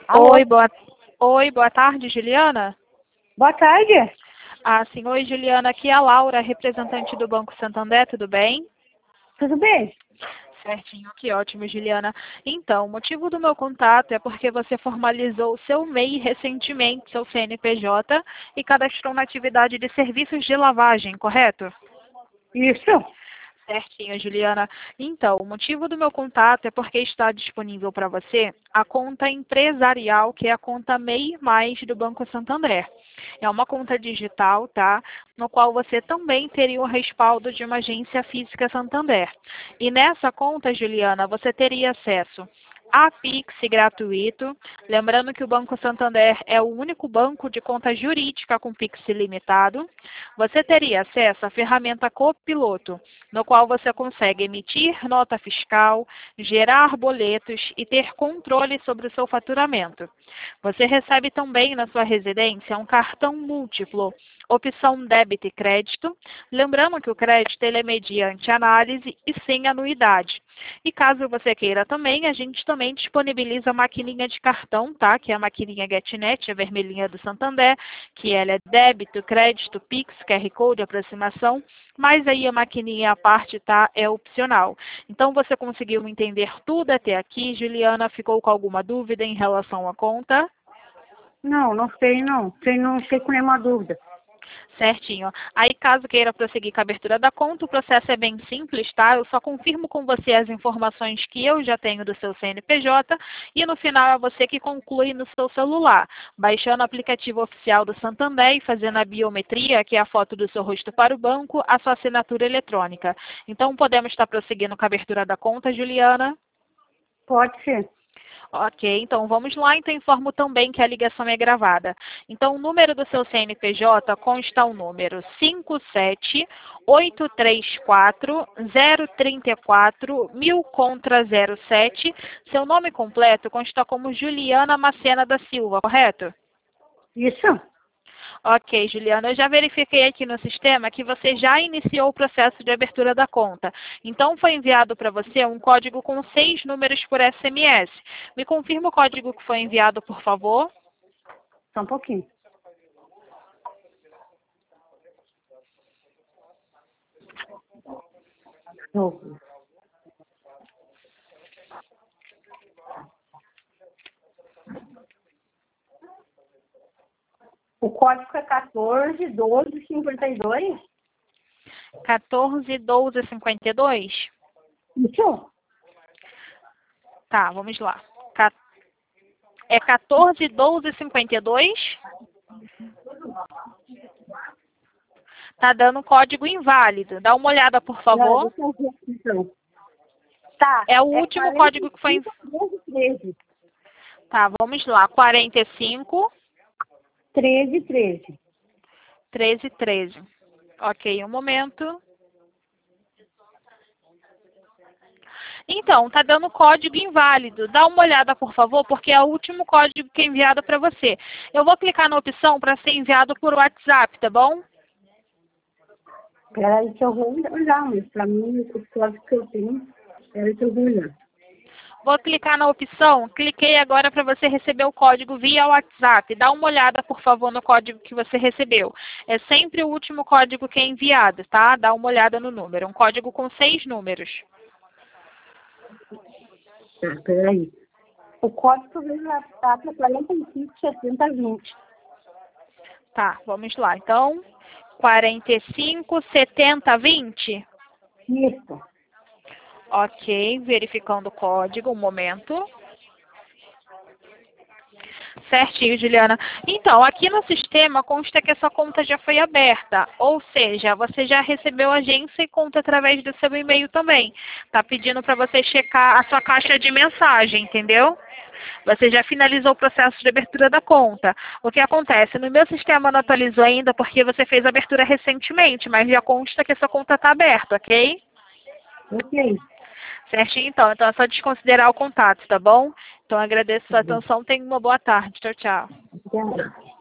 Alô? Oi, boa tarde, Juliana. Boa tarde. Sim, oi, Juliana. Aqui é a Laura, representante do Banco Santander, tudo bem? Tudo bem? Certinho, que ótimo, Juliana. Então, o motivo do meu contato é porque você formalizou o seu MEI recentemente, seu CNPJ, e cadastrou na atividade de serviços de lavagem, correto? Isso. Certinho, Juliana. Então, o motivo do meu contato é porque está disponível para você a conta empresarial, que é a conta MEI Mais do Banco Santander. É uma conta digital, tá? No qual você também teria o respaldo de uma agência física Santander. E nessa conta, Juliana, você teria acesso a Pix gratuito. Lembrando que o Banco Santander é o único banco de conta jurídica com Pix ilimitado. Você teria acesso à ferramenta Copiloto, no qual você consegue emitir nota fiscal, gerar boletos e ter controle sobre o seu faturamento. Você recebe também na sua residência um cartão múltiplo, opção débito e crédito. Lembrando que o crédito ele é mediante análise e sem anuidade. E caso você queira também, a gente também disponibiliza a maquininha de cartão, tá? Que é a maquininha GetNet, a vermelhinha do Santander, que ela é débito, crédito, Pix, QR Code, aproximação, mas aí a maquininha à parte, tá? É opcional. Então, você conseguiu entender tudo até aqui? Juliana, ficou com alguma dúvida em relação à conta? Não sei não. Não fiquei com nenhuma dúvida. Certinho. Aí, caso queira prosseguir com a abertura da conta, o processo é bem simples, tá? Eu só confirmo com você as informações que eu já tenho do seu CNPJ e no final é você que conclui no seu celular, baixando o aplicativo oficial do Santander e fazendo a biometria, que é a foto do seu rosto para o banco, a sua assinatura eletrônica. Então, podemos estar prosseguindo com a abertura da conta, Juliana? Pode ser. Ok, então vamos lá. Então informo também que a ligação é gravada. Então o número do seu CNPJ consta o número 57834-034-1000 contra 07. Seu nome completo consta como Juliana Macena da Silva, correto? Isso. Ok, Juliana, eu já verifiquei aqui no sistema que você já iniciou o processo de abertura da conta. Então, foi enviado para você um código com 6 números por SMS. Me confirma o código que foi enviado, por favor. Só um pouquinho. Novo. O código é 141252. 141252. Isso. Tá, vamos lá. É 141252. Tá dando código inválido. Dá uma olhada, por Não, favor. deixa eu ver aqui, então. Tá. É o último código que foi... 13. Tá, vamos lá. 45... 13. 1313. Ok, um momento. Então, tá dando código inválido. Dá uma olhada, por favor, porque é o último código que é enviado para você. Eu vou clicar na opção para ser enviado por WhatsApp, tá bom? Peraí que eu vou olhar, mas pra mim, o código que eu tenho, peraí que eu vou olhar. Vou clicar na opção. Cliquei agora para você receber o código via WhatsApp. Dá uma olhada, por favor, no código que você recebeu. É sempre o último código que é enviado, tá? Dá uma olhada no número. Um código com 6 números. Tá, peraí. O código veio no WhatsApp é 457020. Tá, vamos lá. Então, 457020. Isso. Ok, verificando o código, um momento. Certinho, Juliana. Então, aqui no sistema consta que essa conta já foi aberta, ou seja, você já recebeu a agência e conta através do seu e-mail também. Tá pedindo para você checar a sua caixa de mensagem, entendeu? Você já finalizou o processo de abertura da conta. O que acontece? No meu sistema não atualizou ainda porque você fez a abertura recentemente, mas já consta que essa conta está aberta, ok? Ok. Certinho, então. Então é só desconsiderar o contato, tá bom? Então agradeço a sua atenção. Tenha uma boa tarde. Tchau, tchau. Obrigada.